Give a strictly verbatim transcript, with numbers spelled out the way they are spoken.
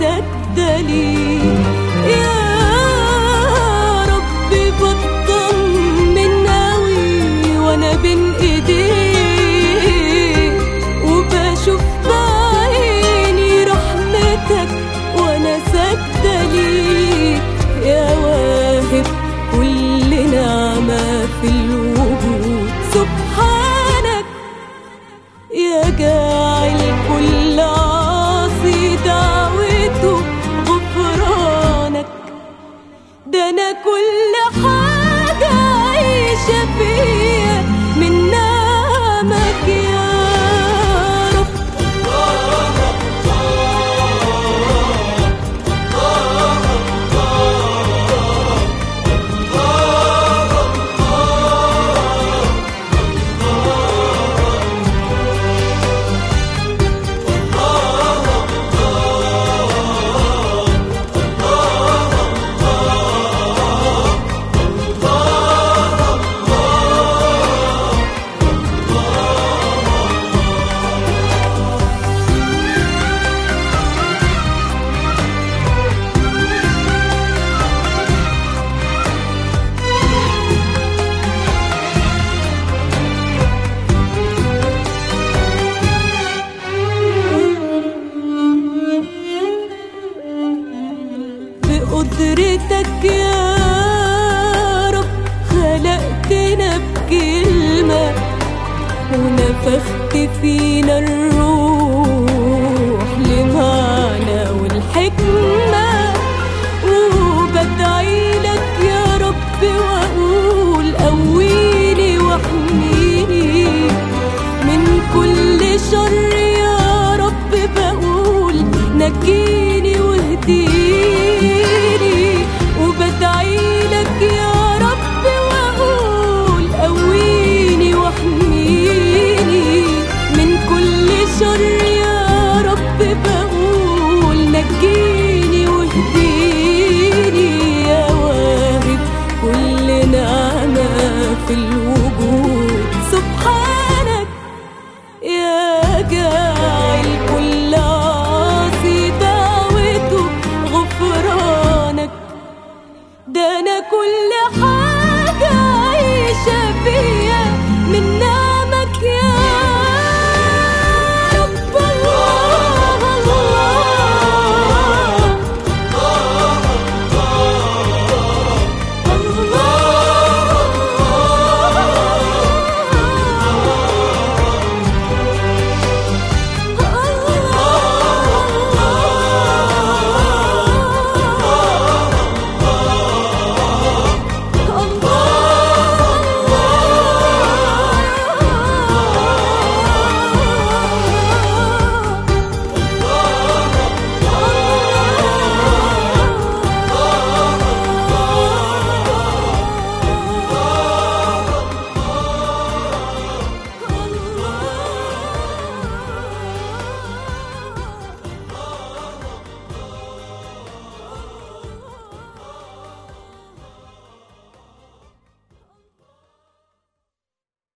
ساجدة ليك يا رب. بطمن قوي وانا بين ايديك، وبشوف بعيني رحمتك وانا ساجدة ليك يا واهب كل نعمة في الوجود. سبحانك يا جاعل كل عاصي دعوته غفرانك. ده انا كل حاجة عايشة فيا من نعمك يا رب. بقدرتك يا رب خلقتنا بكلمة ونفخت فينا الروح